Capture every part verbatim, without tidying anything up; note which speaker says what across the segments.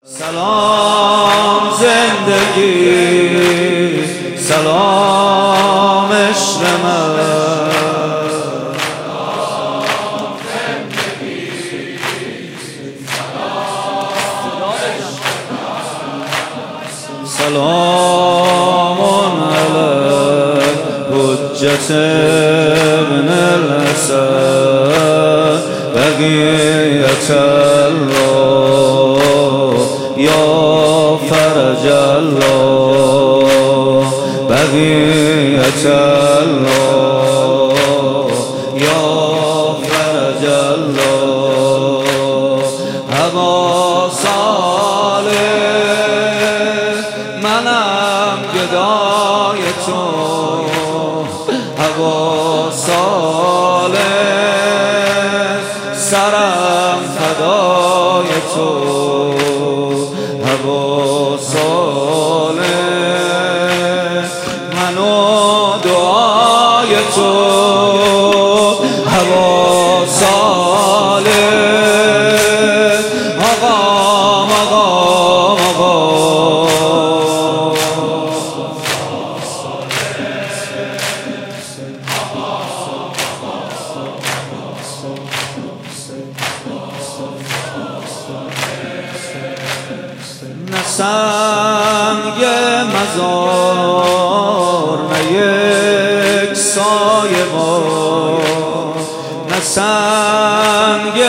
Speaker 1: سلام زندگی، سلام عشق من، سلام علی حجت ابن الحسن بقیت الله یا فرج الله بقیت الله یا فرج الله هوا صالح منم گدای تو، هوا صالح سرم فدای تو، هوا صالح منو دعای تو، هوا صالح مقام مقام مقام نه سنگ مزار نه یک سایه بار، نه سنگ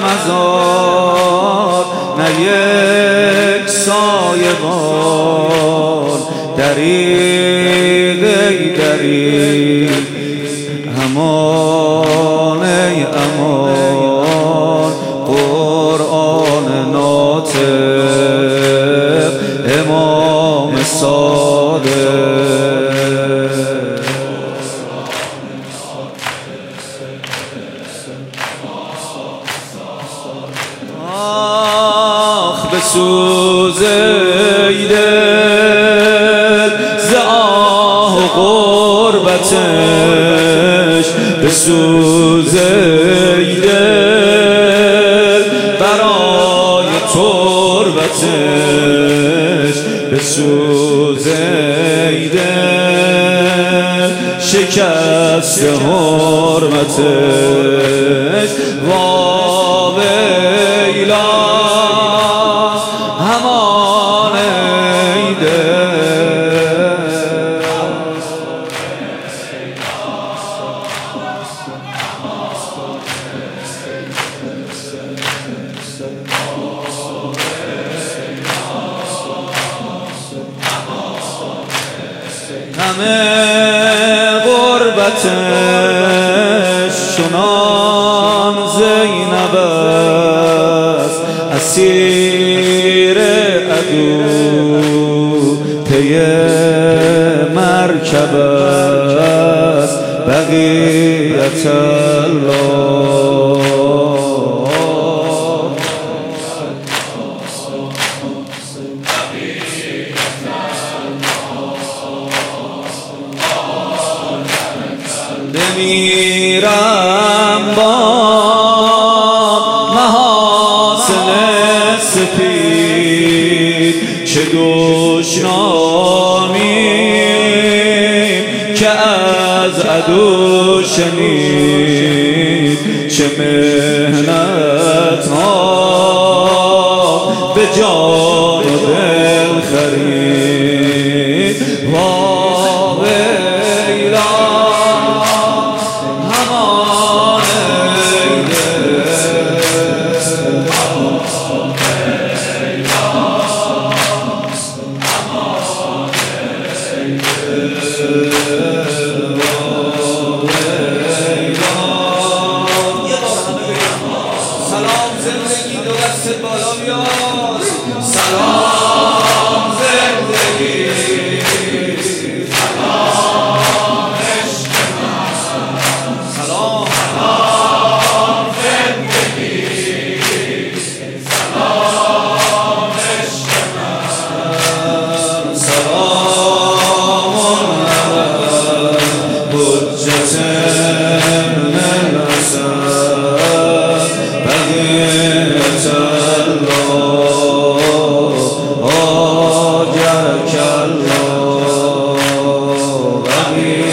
Speaker 1: مزار نه یک سایه بار، دریغ ای دریغ امان ای امان، قرآن ناطق امام صادق. آخ بسوز ای دل ز آه و غربتش، بسوز ای دل برای تربتش، بسوز ای دل شکست حرمتش، وا ویلا همان ای دل. همه غربتش چنان زینب است، اسیر عدو پی مرکب است، بقیت الله بمیرم با محاسن سپید، چه دشنامیم که از عدو شنید، چه محنت ها به جان و دل خرید، وا ویلا همان ای دل. سلام زندگی دو دست بالا بیار، سلام زندگی، سلام عشق من، سلام سلام زندگی، سلام عشق من، سلام علی حجت ابن الحسن بقیت الله العظيم